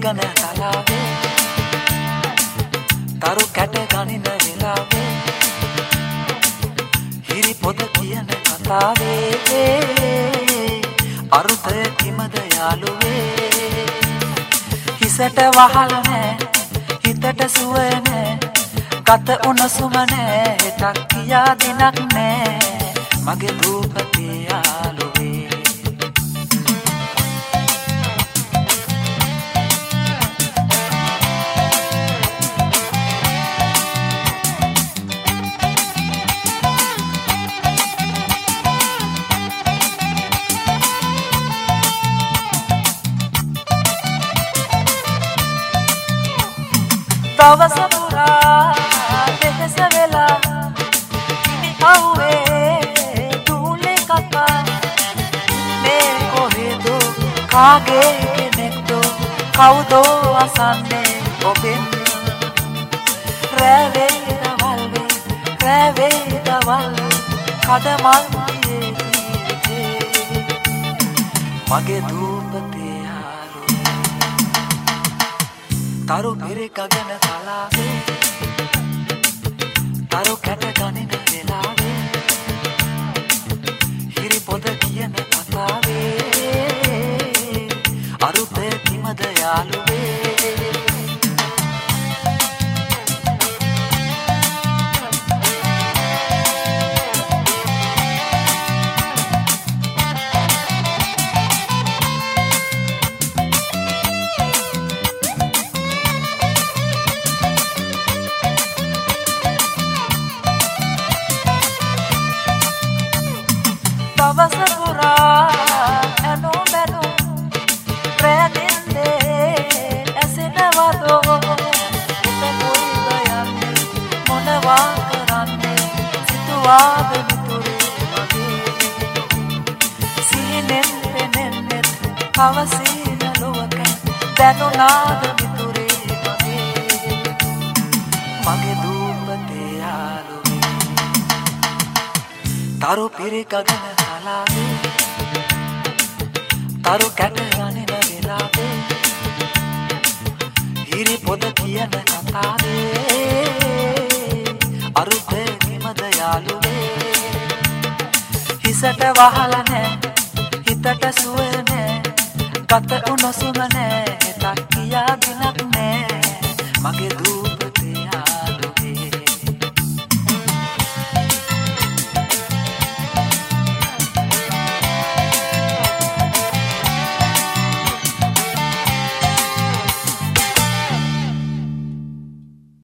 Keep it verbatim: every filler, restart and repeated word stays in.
ගගන තලාවේ තරු කැට ගනින වෙලාවේ හිරි පොද කියන කතාවේ අරුතය කිමද යාළුවේ හිසට වහල නෑ හිතට සුව නෑ ගත උණුසුම නෑ හෙටක් කියා දිනක් නෑ මගේ දූපතේ යාළුවේ දවස පුරා දෙකස වෙලා ඉනි අවුවේ දූලේ කකා මේ කොහෙදෝ කාගේ කෙනෙක්දෝ කවුදෝ අසන්නේ ඔබෙන් රැවේ දවල්වේ රැවේ දවල් කඩමල් දියේ ජීවිතේ මගේ දූපතේ තරු පෙරක ගැන තලාවේ තරු කැට ගනින වෙලාවේ හිරි පොද කියන කතාවේ අරුතේ කිමද යාළුවේ දවස පුරා ඇනෝ මැනෝ ප්‍රෑදින්නේ ඇසෙනවදෝ හිත කොයිද යන්නේ මොනවා කරන්නේ සිතුවාද මිතුරේ මගේ සීනෙන් පෙනෙන්නේ කවසින ලොවක දැනුණාද මිතුරේ මගේ මගේ දූපතේ යාළුවේ තරු පිරික ගැන තරු කැට ගනින වෙලාවේ හිරි පොද කියන කතාවේ අරුතේ කිමද යාළුවේ හිසට වහල නෑ හිතට සුව නෑ ගත උණුසුම නෑ හෙටක් කියා දිනක් නෑ මගේ දූ